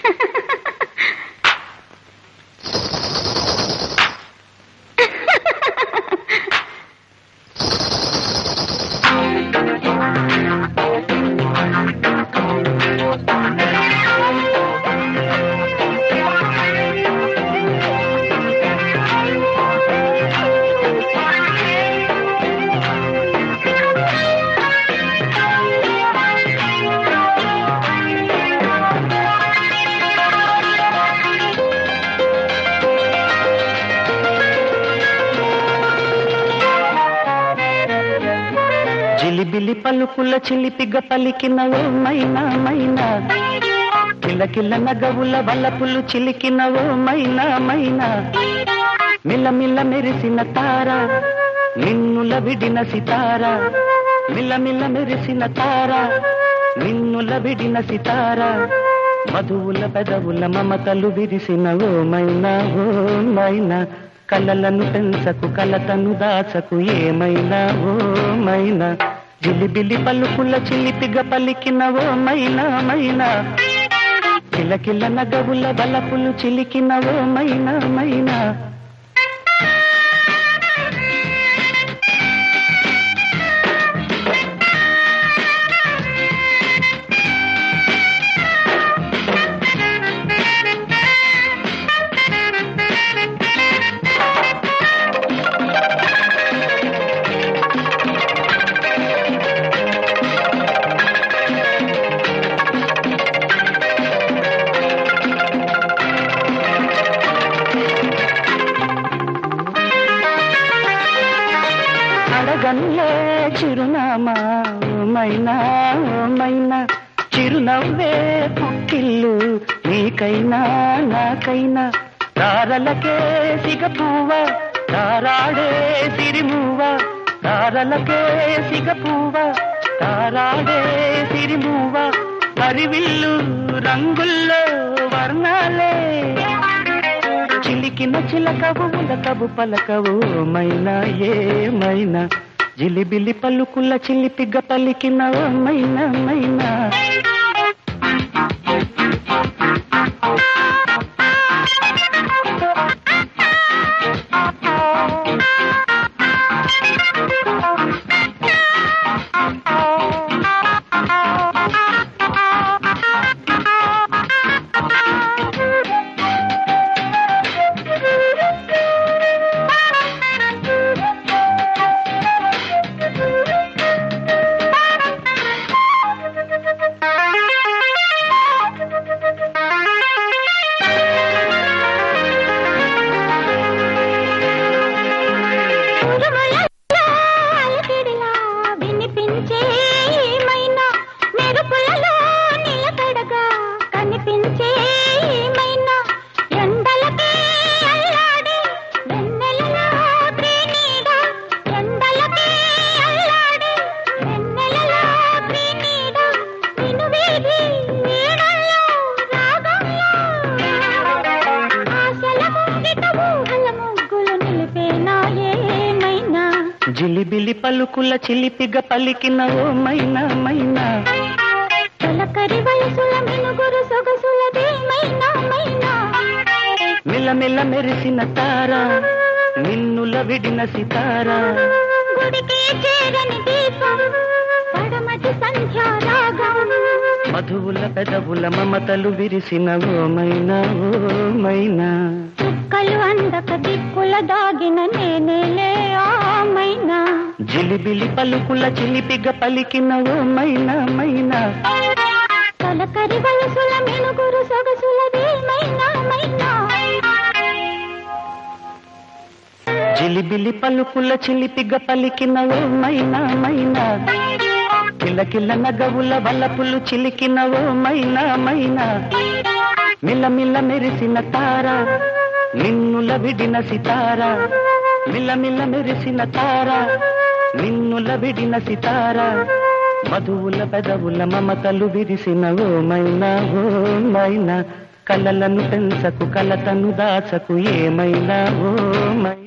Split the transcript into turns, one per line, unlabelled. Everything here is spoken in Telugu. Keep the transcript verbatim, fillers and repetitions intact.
జిలిబిలి పలుకుల చిలిపిగ పలికినవో మైనా మైనా, కిలకిల నగవుల వలపులు చిలికినవో మైనా మైనా, మిలమిల మెరిసిన తార నిన్నుల విడిన సితార, మిలమిల మెరిసిన తార నిన్నుల విడిన సితార, మధువుల పెదవుల మమతలు విరిసినవో మైనా ఓ మైనా, కలలను పెంచకు కలతను దాచకు ఏమైనా ఓ మైనా, జిలిబిలి పలుకుల చిలిపిగ పలికినవో మైనా మైనా, కిలకిల నగవుల బలపులు చిలికినవో మైనా మైనా. అడగన్లే చిరునామా మైనా మైనా, చిరునవ్వే పుట్టిల్లు నీకైనా నాకైనా, తారలకే సిగపువ్వ తారాడే సిరిమువ్వ, తారలకే సిగపువ్వ తారాడే సిరిమువ్వ, పరివిల్లు రంగుల్లో వర్ణాలే, చిలికిన చిలకవు ఉలకవు పలకవు మైనా ఏమైనా, జిలిబిలి పలుకుల చిలిపిగ పలికినవో మైనా మైనా. జిలిబిలి పలుకుల చిలిపిగ పలికినవో మైనా మైనా,
తలకరి వయసుల మినుగురు సొగసులదే మైనా మైనా,
మిలమిల మెరిసిన తార నిన్నుల విడిన సితార,
గుడికి చేరని దీపం పడమటి సంధ్యారాగం,
మధువుల పెదవుల మమతలు విరిసినవో మైనా ఓ మైనా,
చుక్కలు అందక దిక్కుల దాగిన నేనేలే ఆ మైనా,
జిలిబిలి పలుకుల చిలిపిగ పలికినవో మైనా మైనా,
తలకరి వయసుల మినుగురు సొగసులదే మైనా మైనా,
జిలిబిలి పలుకుల చిలిపిగ పలికినవో మైనా మైనా, కిలకిల నగవుల వలపులు చిలికినవో మైనా మైనా, మిలమిల మెరిసిన తార నిన్నుల విడిన సితార, మిలమిల మెరిసిన తార నిన్నుల విడిన సితార, మధువుల పెదవుల మమతలు విరిసినవో మైనా ఓ మైనా, కలలను పెంచకు కలతను దాచకు ఏమైనా ఓ